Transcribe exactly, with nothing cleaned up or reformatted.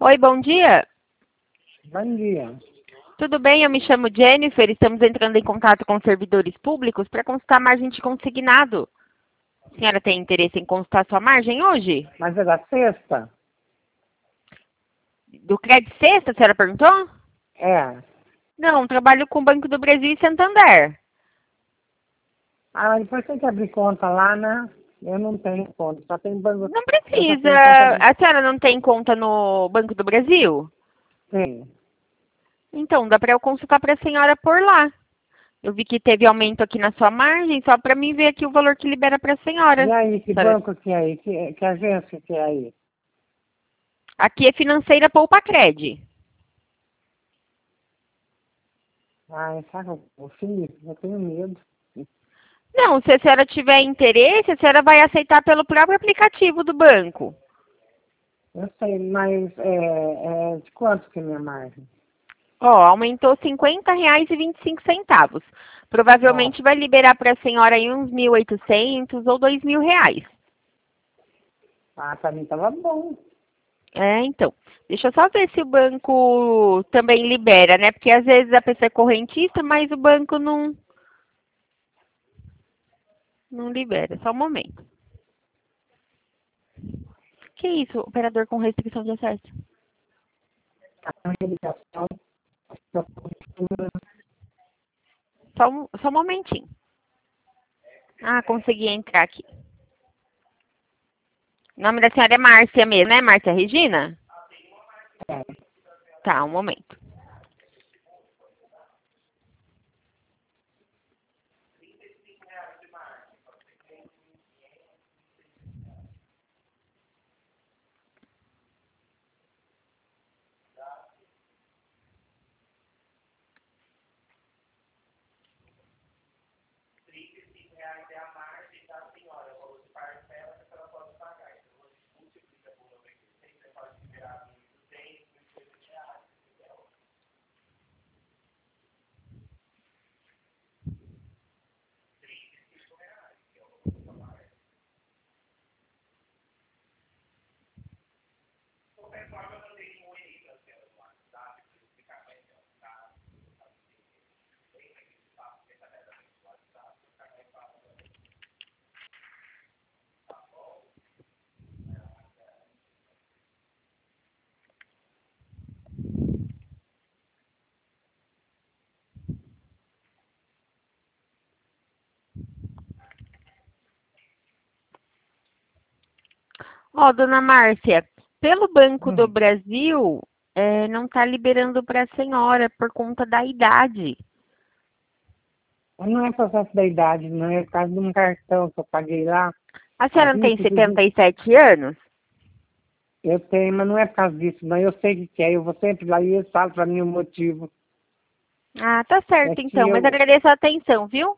Oi, bom dia. Bom dia. Tudo bem? Eu me chamo Jennifer. Estamos entrando em contato com servidores públicos para consultar a margem de consignado. A senhora tem interesse em consultar sua margem hoje? Mas é da sexta? Do Crédito Sexta, a senhora perguntou? É. Não, trabalho com o Banco do Brasil e Santander. Ah, depois tem que abrir conta lá, né? Eu não tenho conta, só tem banco. Não Eu só precisa. tenho conta do... A senhora não tem conta no Banco do Brasil? Tem. Então, dá para eu consultar para a senhora por lá. Eu vi que teve aumento aqui na sua margem, só para mim ver aqui o valor que libera para a senhora. E aí, que Senhora, banco que é aí? Que, que agência que é aí? aqui é Financeira Poupa Cred. Ah, sabe o filho? Eu tenho medo. Não, se a senhora tiver interesse, a senhora vai aceitar pelo próprio aplicativo do banco. Eu sei, mas é, é de quanto que é minha margem? Ó, aumentou cinquenta reais e vinte e cinco centavos. Nossa. Provavelmente vai liberar para a senhora aí uns mil e oitocentos ou dois mil reais. Ah, pra mim tava bom. É, então. Deixa eu só ver se o banco também libera, né? Porque às vezes a pessoa é correntista, mas o banco não, não libera. Só um momento. Que isso, operador com restrição de acesso? A ligação. Só um, só um momentinho. Ah, consegui entrar aqui. O nome da senhora é Márcia mesmo, né? Márcia Regina? É. Tá, um momento. Ó, dona Márcia, pelo Banco do Hum. Brasil, é, não está liberando para a senhora por conta da idade. Não é processo da idade, não. É por causa de um cartão que eu paguei lá. A A senhora não tem vinte de... setenta e sete anos? Eu tenho, mas não é por causa disso, não. Eu sei o que é. Eu vou sempre lá e eles falam para mim o motivo. Ah, tá É certo que então, mas eu... agradeço a atenção, viu?